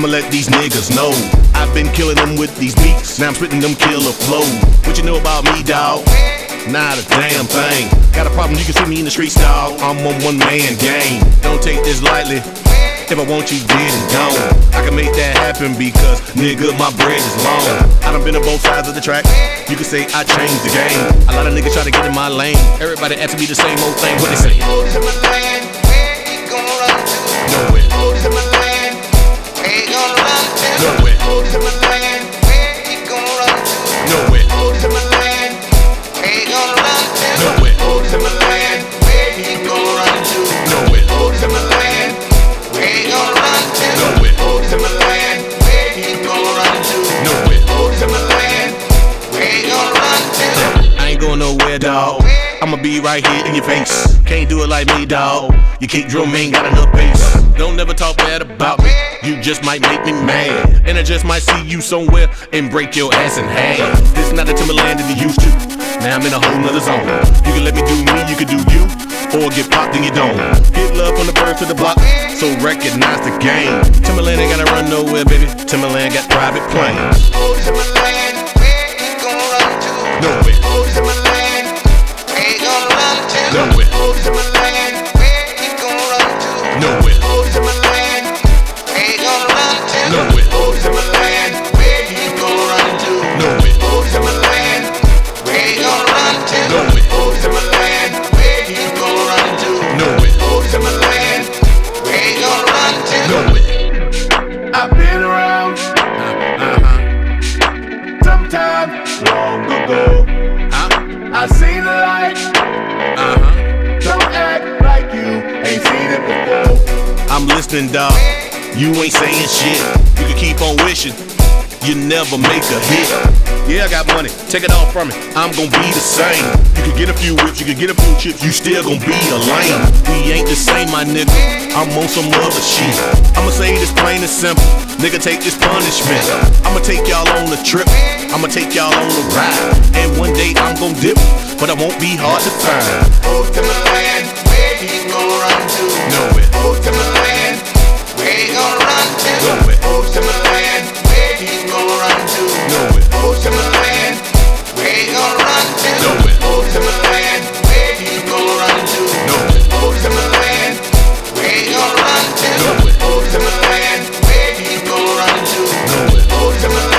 I'ma let these niggas know I've been killing them with these beats. Now I'm spitting them killer flows. What you know about me, dawg? Not a damn thing. Got a problem, you can see me in the streets, dawg. I'm on one-man game. Don't take this lightly. If I want you dead and gone, I can make that happen because, nigga, my bread is long. I done been on both sides of the track. You can say I changed the game. A lot of niggas try to get in my lane. Everybody asking me the same old thing. What they say? Oldies in my land, where you gonna run to? Nowhere. Oldies in my land, where you gonna run to? Nowhere. Oldies in my land, where you gonna run to? Nowhere. Oldies in my land, where you gonna run to? Nowhere. Oldies in my land, where you gonna run to? Nowhere. Oldies in my land, where you gonna run to? Nowhere. Oldies in my land, where you gonna run to? Nowhere. Oldies in my land, where you gonna run to? I ain't going nowhere, dawg. I'ma be right here in your face. Can't do it like me, dawg. You can't drum me, ain't got enough bass. Don't never talk bad about me. You just might make me mad. And I just might see you somewhere and break your ass in half. This is not the Timberland that you used to. Now I'm in a whole nother zone. You can let me do me, you can do you, or get popped and you don't. Get love from the birds to the block, so recognize the game. Timberland ain't gotta run nowhere, baby. Timberland got private planes. Oldies in my land, where you gonna run to? Nowhere. Oldies in my land, where you gonna run to? Nowhere. Oldies in my land, where you gonna run to? Nowhere. Oldies in my land, where you gonna run to? Nowhere. Oldies in my land, where you gonna run to? Nowhere. Oldies in my land, where you gonna run to? Nowhere. Oldies in my land, where you gonna run to? Nowhere. Oldies in my land, where you gonna run to? Nowhere. I've been around sometime long ago. I seen the light. Don't act like you ain't seen it before. I'm listening, dawg. You ain't saying shit. You can keep on wishing. You never make a hit. Yeah, I got money. Take it all from me. I'm gon' be the same. You can get a few whips, you can get a few chips. You still gon' be a lame. We ain't the same, my nigga. I'm on some other shit. I'ma say this plain and simple. Nigga, take this punishment. I'ma take y'all on a trip. I'ma take y'all on a ride. And one day I'm gon' dip, but I won't be hard to find. Oldies in my land, where you gonna run to? Nowhere. Oldies in my land, where you gonna run to? Nowhere. Oldies in my land, where you gonna run to? Nowhere. Oldies in my land, where you gonna run to? Nowhere. Oldies in my land, where you gonna run to? Nowhere. Oldies in my land, where you gonna run to? Nowhere. Oldies in my land, where you gonna run to? Nowhere. Oldies in my